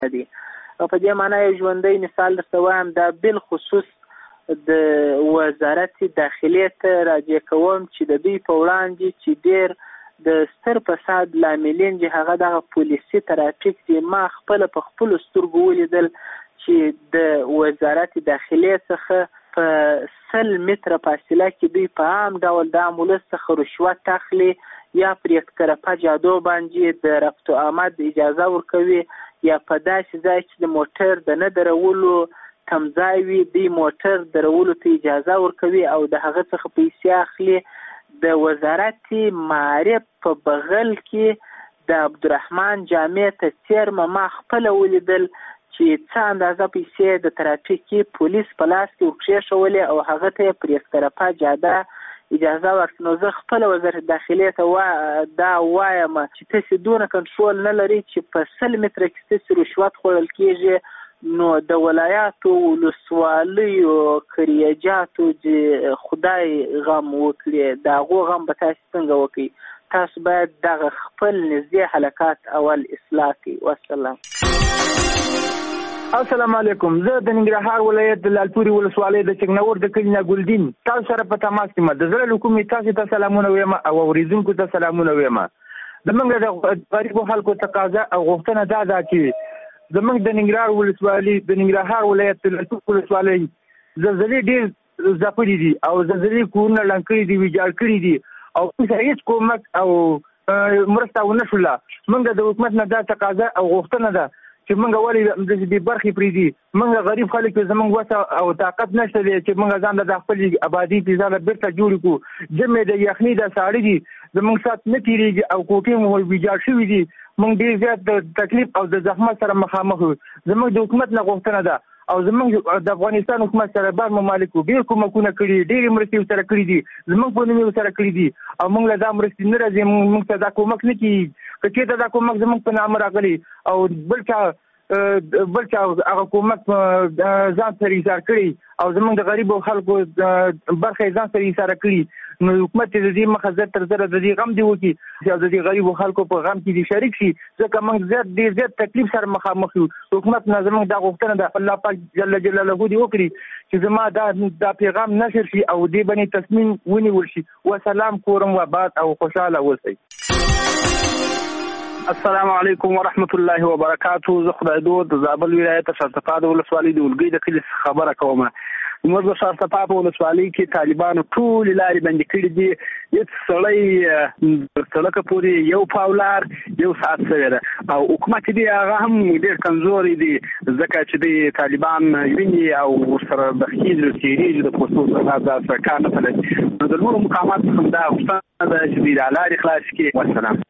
دي. په دې معنی ژوندی مثال درته وایم، دا بالخصوص د وزارت داخلي ته راجع کوم چې د دوی په وړاندې چې ډېر د ستر فساد لاملین چې هغه دغه پولیسي ترافیک دي. ما خپله په خپلو سترګو ولیدل چې د وزارت داخلي څخه په 100 متره فاصله کې دوی په عام ډول د امبولانس څخه رشوت اخلي، یا پر یک طرفه جادو باندې د رفت و آمد اجازه ورکوي، یا په داسې ځای چې د موټر د نه درولو تمځای وي دوی موټر درولو ته اجازه ورکوي او د هغه څخه پیسې اخلي. د وزارت معارف په بغل کې د عبدالرحمن جامع ته څیرمه ما خپله ولیدل چې څه اندازه پیسې د ترافیکي پولیس په لاس کې ورکېښولې او هغه ته یې پر یک طرفه جاده اجازه ورکړه. نو زه خپله وزارت داخلي ته دا وایم چې تاسې دونه کنټرول نه لري چې په 100 متره کې تاسې رشوت خوړل کېږي، نو د ولایاتو ولسوالیو کریجاتو چې خدای غم وکړي د هغو غم به تاسې څنګه وکړي؟ تاسو باید دغه خپل نږدې حلقات اول اصلاح کړئ. والسلام. السلام علیکم. زه د ننګرهار ولایت د لالپورې ولسوالۍ د چکنور د کلي نه ګلدین تاسو سره په تماس کې یم. د زړه له کومې تاسو ته سلامونه وایم او اورېدونکو ته سلامونه وایم. زموږ د غریبو خلکو تقاضا او غوښتنه دا ده چې زموږ د ننګرهار ولسوالۍ د ننګرهار ولایت د لالپورې ولسوالۍ زلزلې ډېر ځپلي دي او زلزلې کورونه ړنګ کړي دي، ویجاړ کړي دي او موږ هېڅ کومک او مرسته ونه شوله. موږ د حکومت نه دا تقاضا او غوښتنه ده چې موږ ولې د دې برخې پرېږدي. موږ غریب خلک زموږ وسه او طاقت نشته دی چې موږ ځان د خپلې آبادي فضا له بېرته جوړې کړو. جمع د یخنۍ د ساړه دي، زموږ سات نه تېرېږي او کوټې مو ویجاړ شوي دي. موږ ډېر زیات د تکلیف او د زحمت سره مخامخ یو. زموږ د حکومت نه غوښتنه ده او زموږ د افغانستان حکومت سره بار ممالکو ډېر کومکونه کړي، ډېرې مرستې سره کړي دي، زموږ په نوم سره کړي دي او موږ له دا مرستې نه راځي. موږ ته دا کومک نه کېږي. که چېرته دا کومک زموږ په نامه راغلی او بل چا هغه کومک ځان سره ایسار کړي او زموږ د غریبو خلکو برخه ځان سره ایساره کړي، نو حکومت چې د دې مخه زر تر زره د دې غم دی وکړي او د دې غریبو خلکو په غم کې دې شریک شي، ځکه موږ ډېر زیات تکلیف سره مخامخ یو. حکومت نه زموږ دا غوښتنه ده الله پاک جل جلاله دې وکړي چې زما دا پیغام نشر شي او دې باندې تصمیم ونیول شي. وسلام کورم وباد او خوشاله اوسئ. السلام علیکم ورحمت الله وبرکاته. زه خدای دود د زابل ولایت شرطپا د ولسوالۍ د ولګۍ د کلي خبره کوم. موږ د شرطپا په ولسوالۍ کې طالبانو ټولې لارې بندې کړي دي. هېڅ سړی سړکه پورې یو پاولار یو ساعت شوی ده او حکومت دی هغه هم ډېر کمزوري دي، ځکه چې د طالبان ویني او ورسره د خېږي تېرېږي د پوستو څخه دا سره کار نه کوي. نو د نورو مقاماتو څخه دا غوښتنه ده چې دوی دا لارې خلاصې کړي. والسلام.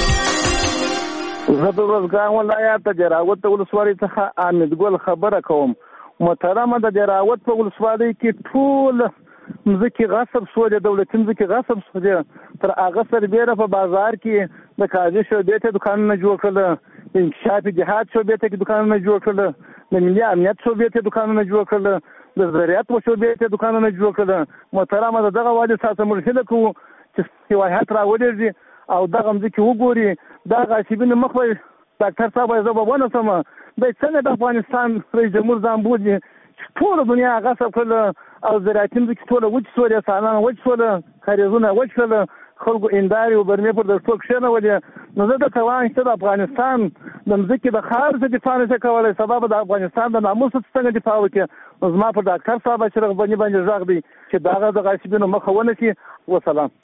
زه د روزګان ولایت د جراوت ولسوالۍ څخه حامد ګل خبره کوم. محترمه د جراوت په ولسوالۍ کې ټول مځکې غصب شولې، دولتي مځکې غصب شولې. تر هغه سربیره په بازار کې د قاضي شعبې ته دکانونه جوړ کړل، د انکشاف جهاد شعبې ته دکانونه جوړ کړل، د ملي امنیت شعبې ته دکانونه جوړ کړل، د زراعت شعبې ته دکانونه جوړ کړل. محترمه د دغه والي ساسه موږ هیله کوو چې هیوایت راولېږي او دغه مځکې وګوري. دا غاصبینو مخ به ډاکټر صاحب زه به ونیسم، دی څنګه د افغانستان رئیس جمهور ځان بولي چې ټوله دنیا غصب کړله او زراعتي مځکې ټوله وچ شولې، څاروان وچ شوله، کاریزونه وچ کړله، خلکو هندارې او برمې پر دښتو کښېنولې. نو زه درته وایم چې د افغانستان د مځکې د خاورې څخه دفاع نشي کولی، سبا به د افغانستان د ناموس څخه دفاع وکړي. نو زما پر ډاکټر صاحب اشرف غني باندې غږ دی چې د هغه د غاصبینو مخه ونیسي. وسلام.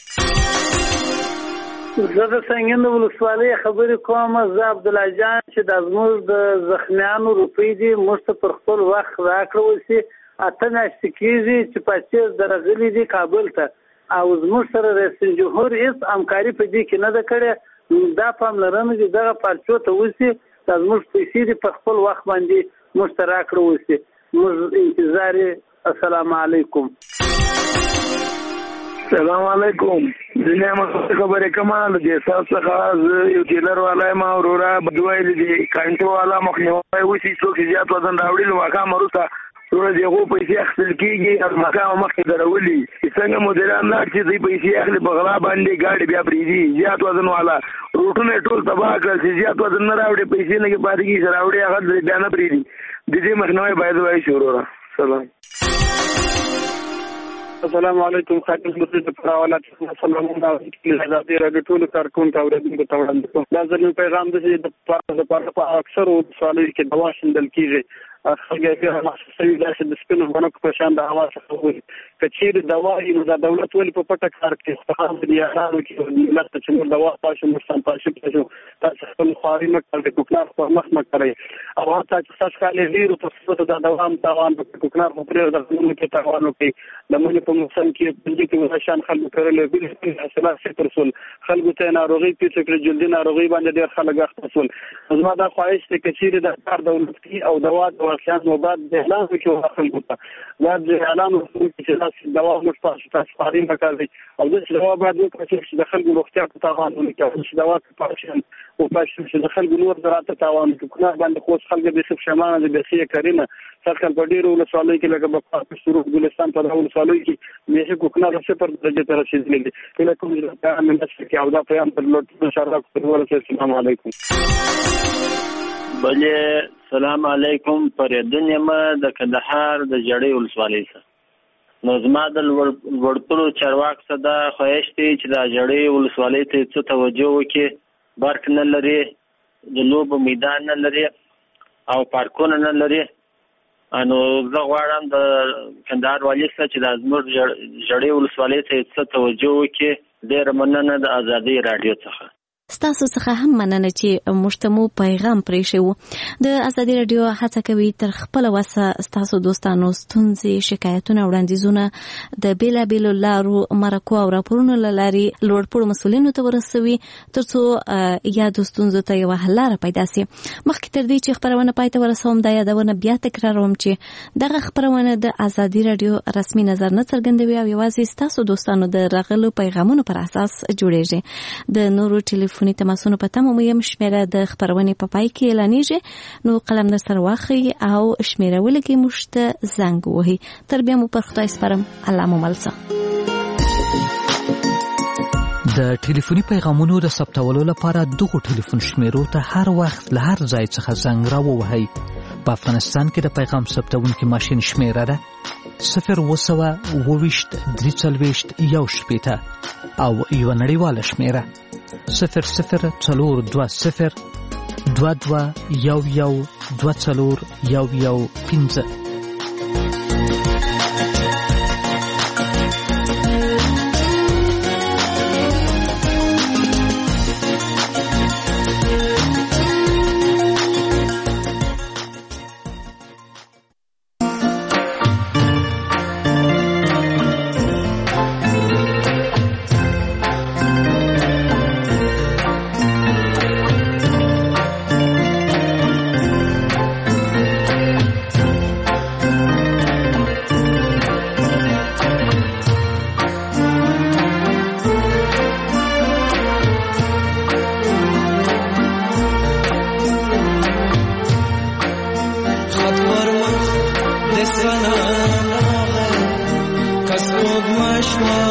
زه د سنګین د ولسوالۍ خبرې کوم. زه عبدالله جان چې د زموږ د زخمیانو روپۍ دي موږ ته پر خپل وخت راکړل شي. 8 میاشتې کېږي چې پاچیز درغلي دي کابل ته او زموږ سره رئیس جمهور هېڅ همکاري په دې کې نه ده کړې. دا پاملرنه چې دغه پارچو ته وشي، دا زموږ پیسې دي په خپل وخت باندې موږ ته راکړل شي. موږ انتظار. السلام علیکم. السلام علیکم. د نعمت خبرې کومه د جساس څخه زه یو ټیلر والا یم او وراره بدوایل دي کانټو والا مخنیوي وشي څوک زیات وزن راوړي نو هغه مروسته ټول دغه پیسې اخیستل کېږي او مکه مخکې درولي څنګه مدیران لاړ چې دوی پیسې اخلي په غلا باندې ګاډي بیا پرېږدي زیات وزن والا روټونه ټول تباه کړل چې زیات وزن نه راوړي پیسې نه کې پاتې کېږي چې راوړي هغه بیا نه پرېږدي د دې مخنیوی باید وایي شروع سلام السلام علیکم خاطر مسجد پراولات سلام علیکم حضرت رګ ټول کارکون ته ورته ته وړاندې دا ځنې پیغام د په اکثر سوالو کې دوا شندل کیږي خلګ به مخصوصي داسې د سپینو غنکو په شان د هوا څخه وي کچیر دوا نو د دولت ولې په پټه کار کوي خو د یارانو کې ملت چې نور دوا پاشو مستان پاشو تاسو خپل خواري نه کوي کوکنار په مخ نه کوي او حتی چې تاسو کالي ډیرو په د دوام تاوان په کوکنار په پرې د قانون کې تاوان کوي د مونږ په موسم کې په دې کې شان خلک کړل به حاصلات صفر سول خلکو ته ناروغي پیڅ کړ جلدي ناروغي باندې ډیر خلک اختصول زما دا خواهش ته کچیر د کار دولت کې او دوا ورشان نو بعد د اعلان وکړو خلکو ته بعد اعلان وکړو چې تاسو دوا مشتاق تاسو فارین وکړئ او د دوا بعد چې د خلکو روغتیا ته تاوان ونکړي چې دوا پاشن او پاشن چې د خلکو نور درته تاوان کوي باندې خو خلک به څه شمانه د بخیه کرینه څرګند په ډیرو ولسوالۍ کې لکه په شروع ګلستان په ولسوالۍ کې مېشه کوکنه د صفر درجه ته رسیدلې دي کله کوم ځای من چې او دا پیغام پر لوټ مشرف کړو السلام علیکم بله سلام علیکم پریدن یم د کندهار د جړې ولسوالۍ څخه نو زما د وړتلو چارواک صدا خواهش دی چې د جړې ولسوالۍ ته څه توجه وکړي برق نه لري د لوب میدان نه لري او پارکونه نه لري انو زه غواړم د کندهار والي څخه چې د زموږ جړې ولسوالۍ ته څه توجه وکړي ډېره مننه د ازادي رادیو څخه ستاسو څخه هم مننه چې مشتمو پیغام پرې شو د ازادي رادیو هڅه کوي تر خپل وسه ستاسو دوستانو ستونزې شکایتونه وړاندیزونه د بیلابیلو لارو مرکو او راپورونو لاري لوړپوړو مسولینو ته ورسوي ترڅو یادو ستونزو ته یو حل لاره پیدا شي مخکې تر دې چې خبرونه پای ته ورسوم دا یادونه بیا تکراروم چې دغه خبرونه د ازادي رادیو رسمي نظر نه څرګندوي او یوازې ستاسو دوستانو د راغلو پیغامونو پر اساس جوړیږي د نورو ټلیفون تماسونو په تمه مو یم شمیره د خبرونې په پای کې اعلانیږي نو قلم در سره واخلئ او شمیره ولګئ موږ ته زنګ ووهئ تر بیا مو پر خدای سپارم الله مو مل شه د ټلیفوني پیغامونو د ثبتولو لپاره دغه ټلیفون شمیرو ته هر وخت له هر ځای څخه زنګ راووهئ په افغانستان کې د پیغام ثبتونکي ماشین شمیره ده 0202341 او یو نړیواله شمیره 002022112415 Kasuq mashwa